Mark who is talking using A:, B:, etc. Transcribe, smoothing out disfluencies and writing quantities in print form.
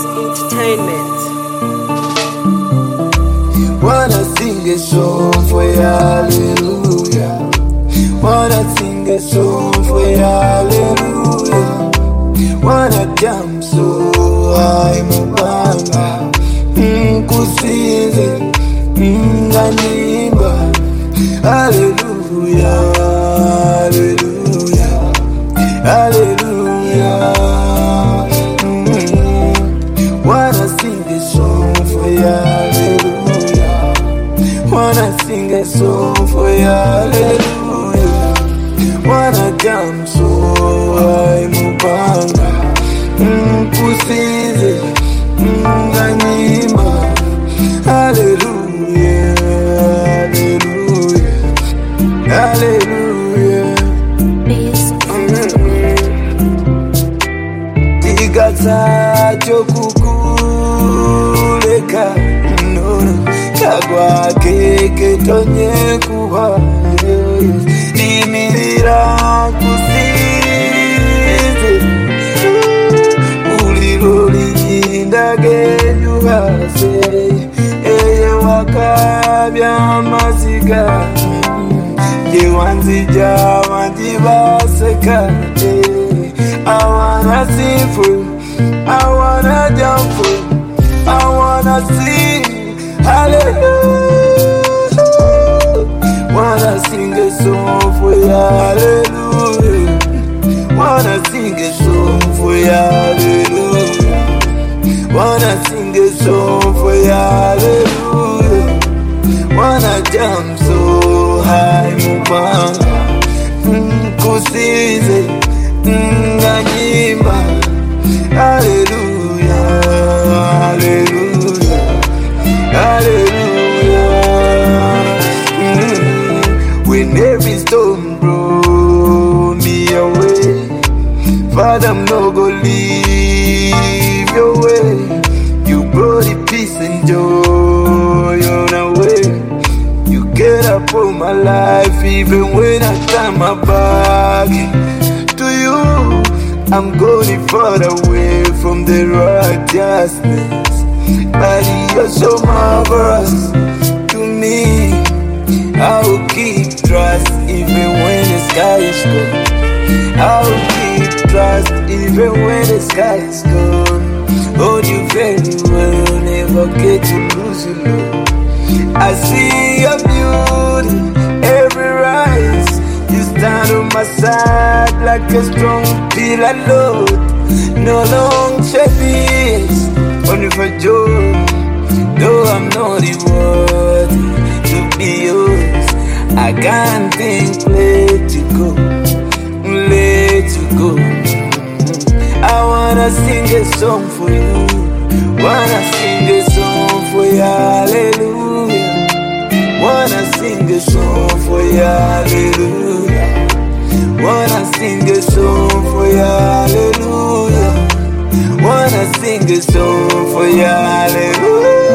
A: Entertainment.
B: Wanna sing a song for you, hallelujah. Wanna sing a song for you, hallelujah. Wanna jump so high, mubanga kusize nganimba, hallelujah, hallelujah, hallelujah. Wanna sing a song for you, hallelujah. Wanna sing a song for you, hallelujah. Wanna jump so high, mubanga kusize nganyima, hallelujah, hallelujah, hallelujah. Tigata chokukuleka nono kagwa keke tonye kuba nimirira kusize uliroli ndagenyuhase eye wakabya maziga diwanzija wandibaseka. I wanna sing for you, I wanna jump for you, I wanna sing, hallelujah. Wanna sing a song for you, hallelujah. Wanna sing a song for you, hallelujah. Wanna sing a song for you, hallelujah. Wanna jump so high, mubanga kusize nganyima, hallelujah, hallelujah, hallelujah. When every storm blow me away, Father, I'm not gonna leave your way. You brought the peace and joy on our way. You get up for my life even when I turn my back to you. I'm going far away from the righteousness, but you're so marvelous to me. I will keep trust even when the sky is gone. I will keep trust even when the sky is gone. Hold you very well, never get to lose you, Lord. I see your beauty every rise. You stand on my side like a strong pillar, Lord. No long fears, only for joy. Though I'm not worthy to be yours, I can't think, let you go, let you go. I wanna sing a song for you, wanna sing a song for you, hallelujah. Wanna sing a song for you, hallelujah. Wanna sing a song for you, hallelujah. Wanna sing a song for you, hallelujah.